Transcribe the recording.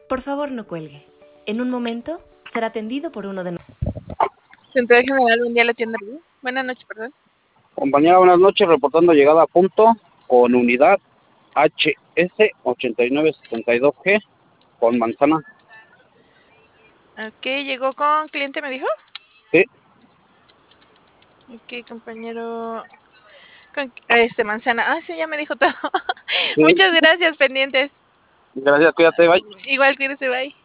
Por favor, no cuelgue. En un momento será atendido por uno de nosotros. Central General, un día la tienda. Buenas noches, perdón. Compañera, buenas noches, reportando llegada a punto con unidad HS8972G con manzana. Ok, llegó con cliente, me dijo. Sí, Ok, compañero. Con, manzana. Ah, sí, ya me dijo todo. sí. Muchas gracias, pendientes. Gracias, cuídate, bye. Igual, cuídese, bye.